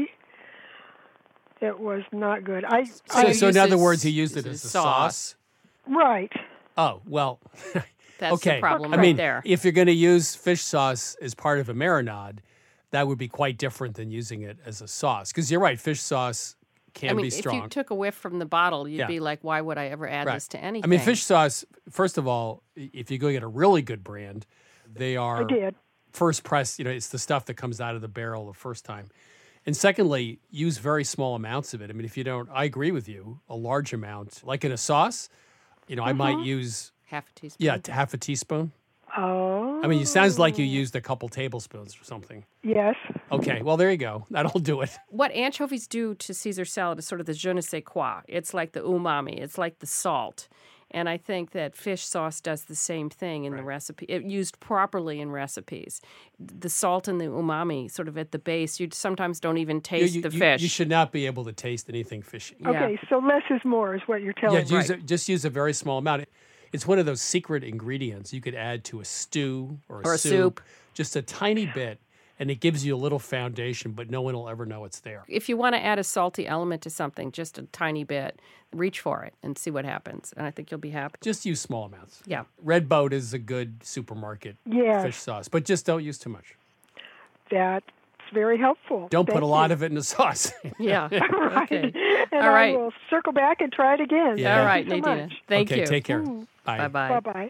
It was not good. So in other words, he used it as a sauce? Right. Oh, well, That's okay. the problem I mean, there. if you're going to use fish sauce as part of a marinade, that would be quite different than using it as a sauce. Because you're right, fish sauce can be strong. If you took a whiff from the bottle, you'd Yeah. be like, why would I ever add Right. this to anything? I mean, fish sauce, first of all, if you go get a really good brand, they are first pressed, it's the stuff that comes out of the barrel the first time. And secondly, use very small amounts of it. I mean, if you don't, I agree with you, a large amount. Like in a sauce, I might use... half a teaspoon. Yeah, half a teaspoon. Oh. I mean, it sounds like you used a couple tablespoons or something. Yes. Okay, well, there you go. That'll do it. What anchovies do to Caesar salad is sort of the je ne sais quoi. It's like the umami. It's like the salt. And I think that fish sauce does the same thing in the recipe. It used properly in recipes. The salt and the umami sort of at the base, you sometimes don't even taste the fish. You should not be able to taste anything fishy. Okay, so less is more is what you're telling me. Just use a very small amount. It's one of those secret ingredients you could add to a stew or a soup. Just a tiny bit, and it gives you a little foundation, but no one will ever know it's there. If you want to add a salty element to something, just a tiny bit, reach for it and see what happens. And I think you'll be happy. Just use small amounts. Yeah. Red Boat is a good supermarket fish sauce, but just don't use too much. That's very helpful. Don't put a lot of it in the sauce. Yeah. Right. Okay. And All right. I will circle back and try it again. Yeah. All right, Thank you so Nadina. much. Thank you. Take care. Bye. Bye-bye. Bye-bye.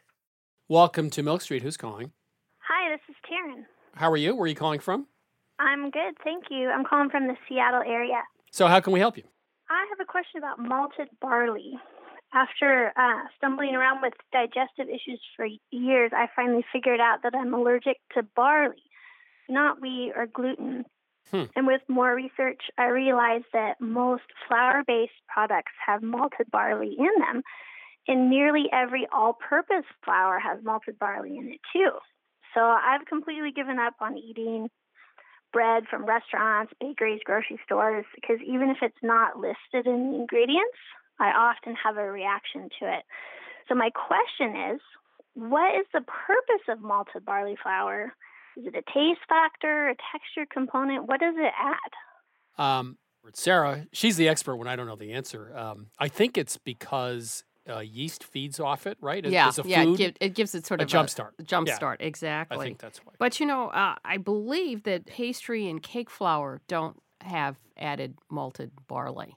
Welcome to Milk Street. Who's calling? Hi, this is Taryn. How are you? Where are you calling from? I'm good, thank you. I'm calling from the Seattle area. So how can we help you? I have a question about malted barley. After stumbling around with digestive issues for years, I finally figured out that I'm allergic to barley, not wheat or gluten. And with more research, I realized that most flour-based products have malted barley in them, and nearly every all-purpose flour has malted barley in it too. So I've completely given up on eating bread from restaurants, bakeries, grocery stores, because even if it's not listed in the ingredients, I often have a reaction to it. So my question is, what is the purpose of malted barley flour? Is it a taste factor, a texture component? What does it add? Sarah, she's the expert when I don't know the answer. I think it's because yeast feeds off it, right? As a food, it gives it sort a of jump start. A jump Yeah. start, exactly. I think that's why. But I believe that pastry and cake flour don't have added malted barley.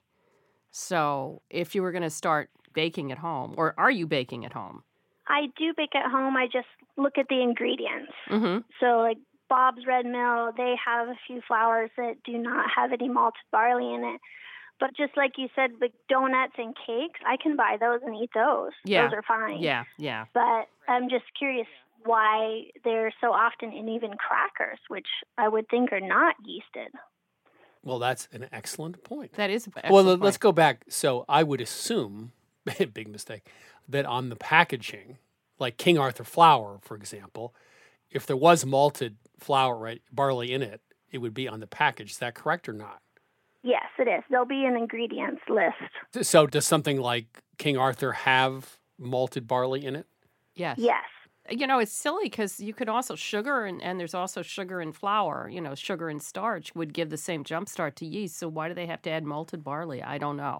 So if you were going to start baking at home, or are you baking at home? I do bake at home. I just look at the ingredients. Mm-hmm. So like Bob's Red Mill, they have a few flours that do not have any malted barley in it. But just like you said, with donuts and cakes, I can buy those and eat those. Yeah. Those are fine. Yeah, yeah. But I'm just curious why they're so often in even crackers, which I would think are not yeasted. Well, that's an excellent point. That is an Well, excellent let's point. go back. So I would assume, big mistake, that on the packaging, like King Arthur flour, for example, if there was malted flour, right, barley in it, it would be on the package. Is that correct or not? Yes, it is. There'll be an ingredients list. So does something like King Arthur have malted barley in it? Yes. Yes. It's silly because you could also sugar, and there's also sugar in flour. Sugar and starch would give the same jump start to yeast. So why do they have to add malted barley? I don't know.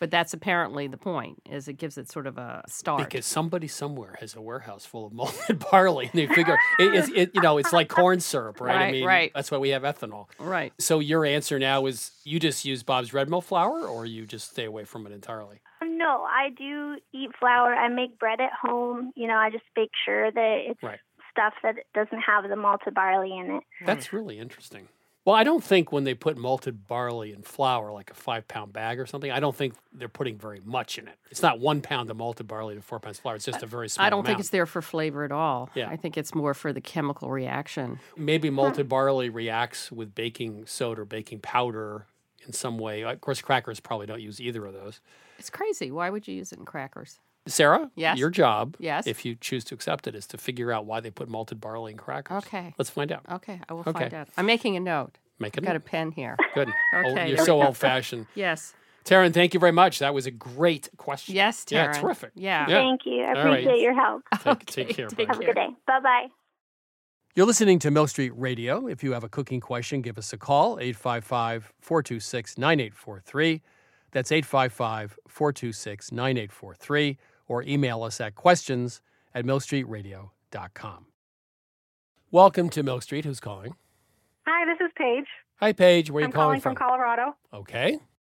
But that's apparently the point, is it gives it sort of a start. Because somebody somewhere has a warehouse full of malted barley, and they figure it's like corn syrup, right? I mean, right. That's why we have ethanol. Right. So your answer now is you just use Bob's Red Mill flour, or you just stay away from it entirely? No, I do eat flour. I make bread at home. I just make sure that it's stuff that doesn't have the malted barley in it. That's really interesting. Well, I don't think when they put malted barley in flour, like a 5-pound bag or something, I don't think they're putting very much in it. It's not 1 pound of malted barley to 4 pounds of flour. It's just a very small I don't amount. think it's there for flavor at all. Yeah. I think it's more for the chemical reaction. Maybe malted barley reacts with baking soda or baking powder in some way. Of course, crackers probably don't use either of those. It's crazy. Why would you use it in crackers? Sarah, Yes? your job, Yes? if you choose to accept it, is to figure out why they put malted barley in crackers. Okay. Let's find out. Okay, I will find out. I'm making a note. Make I've got a pen here. Good. Okay. You're so old-fashioned. Yes. Taryn, thank you very much. That was a great question. Yes, Taryn. Yeah, terrific. Yeah. Thank you. I All right. appreciate your help. Take care. Have a good day. Bye-bye. You're listening to Milk Street Radio. If you have a cooking question, give us a call, 855-426-9843. That's 855-426-9843. Or email us at questions@milkstreetradio.com. Welcome to Milk Street. Who's calling? Hi, this is Paige. Hi, Paige. Where are you I'm calling from Colorado. Okay.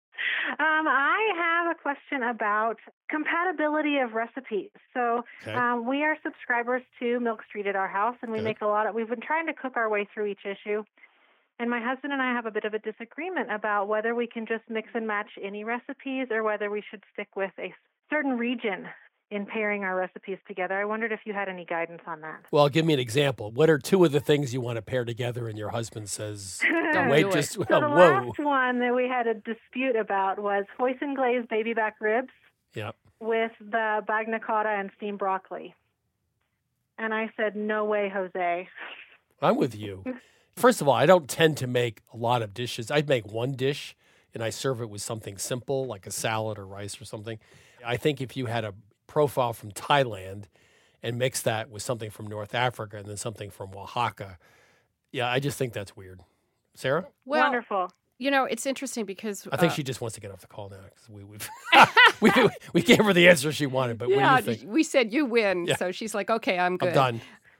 I have a question about compatibility of recipes. So we are subscribers to Milk Street at our house, and we make we've been trying to cook our way through each issue. And my husband and I have a bit of a disagreement about whether we can just mix and match any recipes or whether we should stick with a certain region in pairing our recipes together. I wondered if you had any guidance on that. Well, give me an example. What are two of the things you want to pair together and your husband says, wait, just, So the last one that we had a dispute about was hoisin glazed baby back ribs with the bagna cotta and steamed broccoli. And I said, no way, Jose. I'm with you. First of all, I don't tend to make a lot of dishes. I make one dish and I serve it with something simple like a salad or rice or something. I think if you had a profile from Thailand and mix that with something from North Africa and then something from Oaxaca, I just think that's weird. Sarah? Well, wonderful. It's interesting because I think she just wants to get off the call now because we gave her the answer she wanted. But what do you think? We said you win, so she's like, okay, I'm good. I'm done.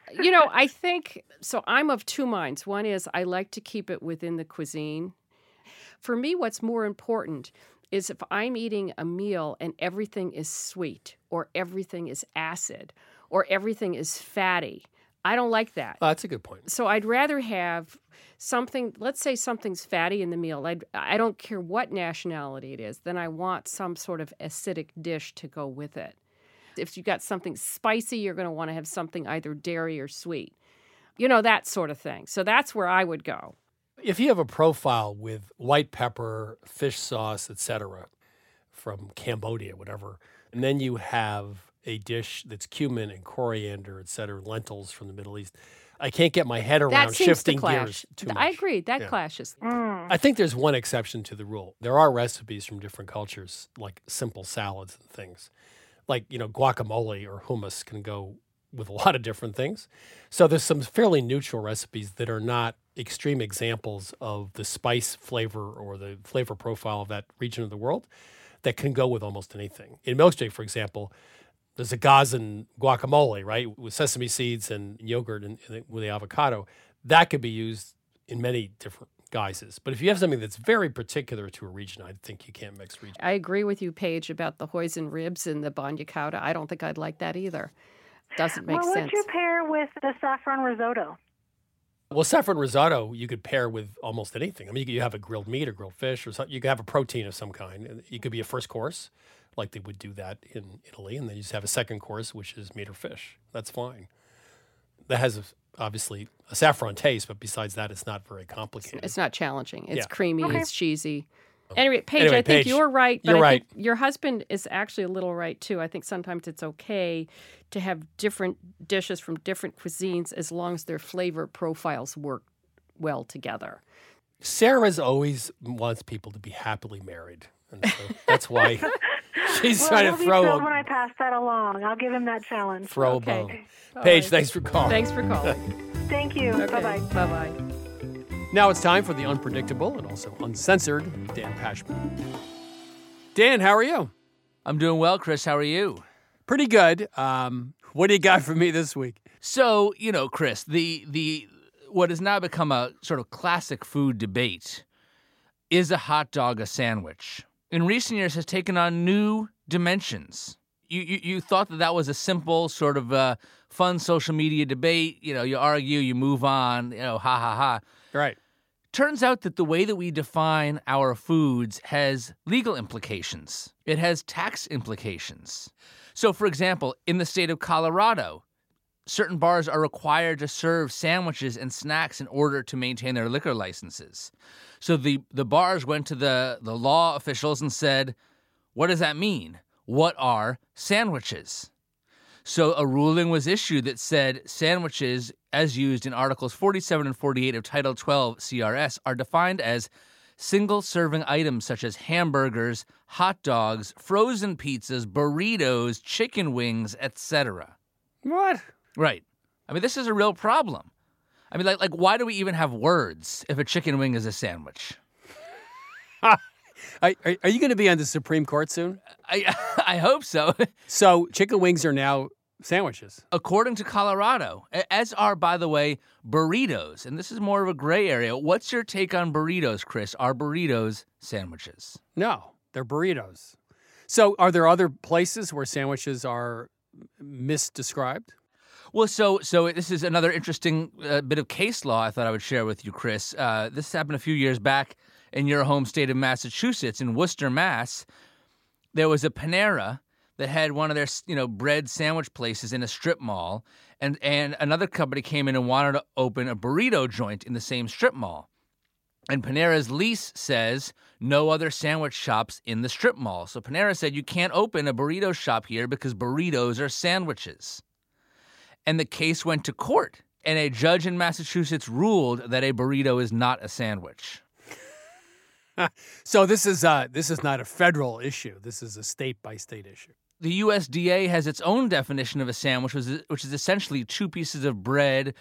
I think so. I'm of two minds. One is I like to keep it within the cuisine. For me, what's more important is if I'm eating a meal and everything is sweet or everything is acid or everything is fatty. I don't like that. Oh, that's a good point. So I'd rather have something, let's say something's fatty in the meal. I don't care what nationality it is. Then I want some sort of acidic dish to go with it. If you've got something spicy, you're going to want to have something either dairy or sweet. That sort of thing. So that's where I would go. If you have a profile with white pepper, fish sauce, etc., from Cambodia, whatever, and then you have a dish that's cumin and coriander, etc., lentils from the Middle East, I can't get my head around shifting gears too much. I agree. That clashes. I think there's one exception to the rule. There are recipes from different cultures, like simple salads and things. Like, guacamole or hummus can go with a lot of different things. So there's some fairly neutral recipes that are not extreme examples of the spice flavor or the flavor profile of that region of the world that can go with almost anything. In Milk Street, for example, there's a Gazan guacamole, right, with sesame seeds and yogurt and with the avocado. That could be used in many different guises. But if you have something that's very particular to a region, I think you can't mix regions. I agree with you, Paige, about the hoisin ribs and the bagna cotta. I don't think I'd like that either. Doesn't make sense. What would you pair with the saffron risotto? Well, saffron risotto, you could pair with almost anything. I mean, you have a grilled meat or grilled fish or something. You could have a protein of some kind. You could be a first course, like they would do that in Italy, and then you just have a second course, which is meat or fish. That's fine. That has, obviously, a saffron taste, but besides that, it's not very complicated. It's not challenging. It's Yeah. creamy. Okay. It's cheesy. Anyway, Paige, I think Paige, you're right. But you're I right. think your husband is actually a little right, too. I think sometimes it's okay to have different dishes from different cuisines as long as their flavor profiles work well together. Sarah's always wants people to be happily married. And so that's why she's trying to throw Well, when I pass that along, I'll give him that challenge. a bone. Paige, thanks for calling. Thanks for calling. Thank you. Okay. Bye-bye. Bye-bye. Now it's time for the unpredictable and also uncensored Dan Pashman. Dan, how are you? I'm doing well, Chris. How are you? Pretty good. What do you got for me this week? So, Chris, the what has now become a sort of classic food debate, is a hot dog a sandwich? In recent years has taken on new dimensions. You thought that was a simple sort of fun social media debate. You argue, you move on, ha ha ha. Right. Turns out that the way that we define our foods has legal implications. It has tax implications. So, for example, in the state of Colorado, certain bars are required to serve sandwiches and snacks in order to maintain their liquor licenses. So the bars went to the law officials and said, what does that mean? What are sandwiches? So a ruling was issued that said sandwiches, as used in Articles 47 and 48 of Title 12 CRS, are defined as single-serving items such as hamburgers, hot dogs, frozen pizzas, burritos, chicken wings, etc. What? Right. I mean, this is a real problem. I mean, like why do we even have words if a chicken wing is a sandwich? Are you going to be on the Supreme Court soon? I hope so. So chicken wings are now sandwiches. According to Colorado, as are, by the way, burritos. And this is more of a gray area. What's your take on burritos, Chris? Are burritos sandwiches? No, they're burritos. So are there other places where sandwiches are misdescribed? Well, so this is another interesting bit of case law I thought I would share with you, Chris. This happened a few years back in your home state of Massachusetts, in Worcester, Mass. There was a Panera that had one of their, bread sandwich places in a strip mall, and another company came in and wanted to open a burrito joint in the same strip mall. And Panera's lease says no other sandwich shops in the strip mall. So Panera said you can't open a burrito shop here because burritos are sandwiches. And the case went to court, and a judge in Massachusetts ruled that a burrito is not a sandwich. So this is not a federal issue. This is a state-by-state issue. The USDA has its own definition of a sandwich, which is essentially two pieces of bread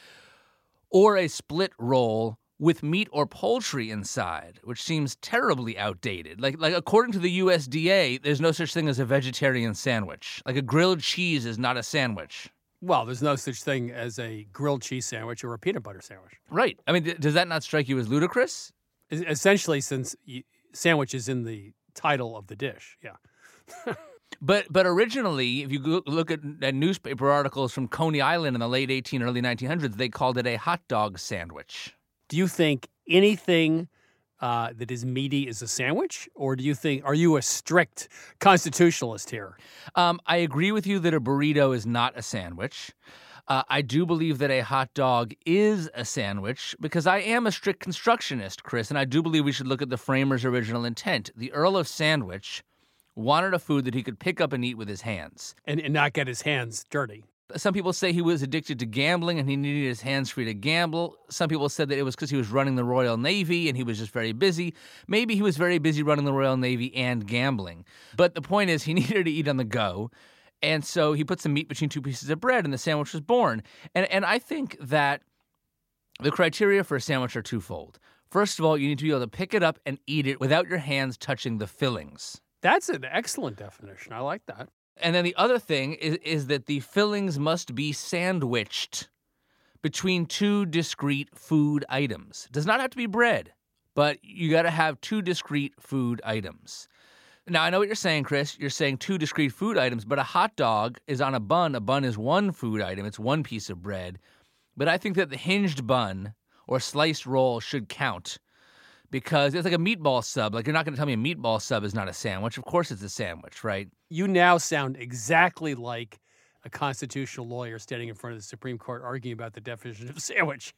or a split roll with meat or poultry inside, which seems terribly outdated. Like according to the USDA, there's no such thing as a vegetarian sandwich. Like a grilled cheese is not a sandwich. Well, there's no such thing as a grilled cheese sandwich or a peanut butter sandwich. Right. I mean, does that not strike you as ludicrous? Essentially, since sandwich is in the title of the dish, yeah. But originally, if you look at newspaper articles from Coney Island in the late 1800s, early 1900s, they called it a hot dog sandwich. Do you think anything that is meaty is a sandwich? Or are you a strict constitutionalist here? I agree with you that a burrito is not a sandwich. I do believe that a hot dog is a sandwich because I am a strict constructionist, Chris, and I do believe we should look at the framers' original intent. The Earl of Sandwich wanted a food that he could pick up and eat with his hands. And not get his hands dirty. Some people say he was addicted to gambling and he needed his hands free to gamble. Some people said that it was because he was running the Royal Navy and he was just very busy. Maybe he was very busy running the Royal Navy and gambling. But the point is he needed to eat on the go. And so he put some meat between two pieces of bread and the sandwich was born. And I think that the criteria for a sandwich are twofold. First of all, you need to be able to pick it up and eat it without your hands touching the fillings. That's an excellent definition. I like that. And then the other thing is that the fillings must be sandwiched between two discrete food items. It does not have to be bread, but you got to have two discrete food items. Now, I know what you're saying, Chris. You're saying two discrete food items, but a hot dog is on a bun. A bun is one food item. It's one piece of bread. But I think that the hinged bun or sliced roll should count because it's like a meatball sub. Like, you're not going to tell me a meatball sub is not a sandwich. Of course it's a sandwich, right? You now sound exactly like a constitutional lawyer standing in front of the Supreme Court arguing about the definition of sandwich.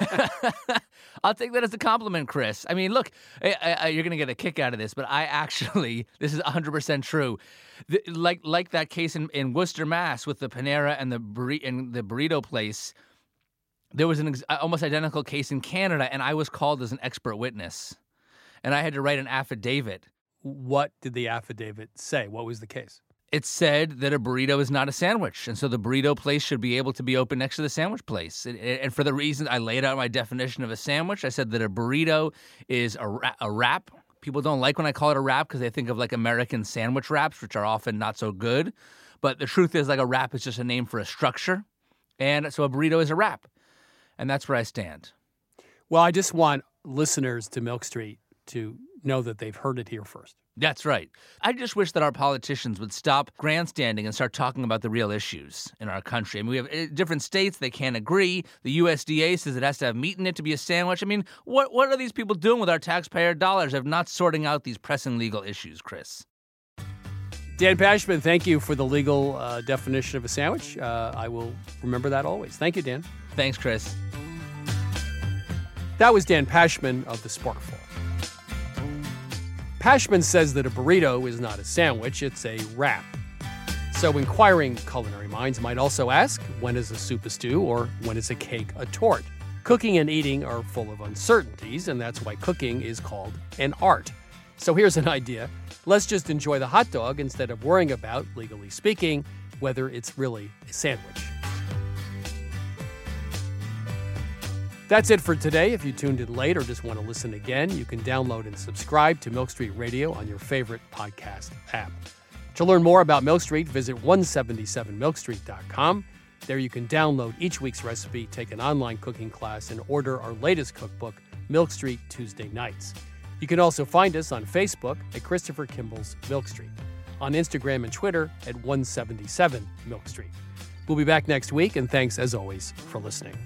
I'll take that as a compliment, Chris. I mean, look, you're going to get a kick out of this, but this is 100% true. Like that case in Worcester, Mass. with the Panera and the burrito place, there was an almost identical case in Canada, and I was called as an expert witness, and I had to write an affidavit. What did the affidavit say? What was the case? It said that a burrito is not a sandwich, and so the burrito place should be able to be open next to the sandwich place. And for the reason I laid out my definition of a sandwich, I said that a burrito is a wrap People don't like when I call it a wrap because they think of like American sandwich wraps, which are often not so good. But the truth is, like, a wrap is just a name for a structure. And so a burrito is a wrap. And that's where I stand. Well, I just want listeners to Milk Street to know that they've heard it here first. That's right. I just wish that our politicians would stop grandstanding and start talking about the real issues in our country. I mean, we have different states, they can't agree. The USDA says it has to have meat in it to be a sandwich. I mean, what are these people doing with our taxpayer dollars of not sorting out these pressing legal issues, Chris? Dan Pashman, thank you for the legal definition of a sandwich. I will remember that always. Thank you, Dan. Thanks, Chris. That was Dan Pashman of the Sparkful. Pashman says that a burrito is not a sandwich, it's a wrap. So inquiring culinary minds might also ask, when is a soup a stew or when is a cake a tort? Cooking and eating are full of uncertainties, and that's why cooking is called an art. So here's an idea. Let's just enjoy the hot dog instead of worrying about, legally speaking, whether it's really a sandwich. That's it for today. If you tuned in late or just want to listen again, you can download and subscribe to Milk Street Radio on your favorite podcast app. To learn more about Milk Street, visit 177milkstreet.com. There you can download each week's recipe, take an online cooking class, and order our latest cookbook, Milk Street Tuesday Nights. You can also find us on Facebook at Christopher Kimball's Milk Street, on Instagram and Twitter at 177Milk Street. We'll be back next week, and thanks as always for listening.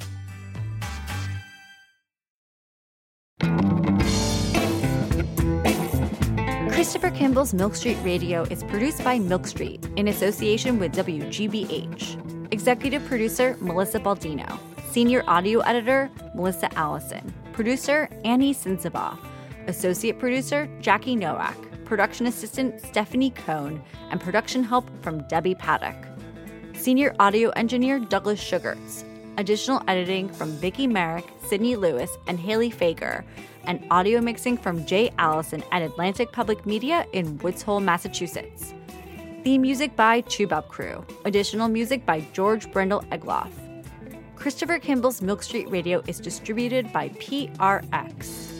Christopher Kimball's Milk Street Radio is produced by Milk Street in association with WGBH. Executive producer, Melissa Baldino. Senior audio editor, Melissa Allison. Producer, Annie Sensabaugh. Associate producer, Jackie Nowak. Production assistant, Stephanie Cohn. And production help from Debbie Paddock. Senior audio engineer, Douglas Sugarts. Additional editing from Vicki Merrick, Sydney Lewis, and Haley Fager. And audio mixing from Jay Allison at Atlantic Public Media in Woods Hole, Massachusetts. Theme music by Chubab Crew. Additional music by George Brendel Egloff. Christopher Kimball's Milk Street Radio is distributed by PRX.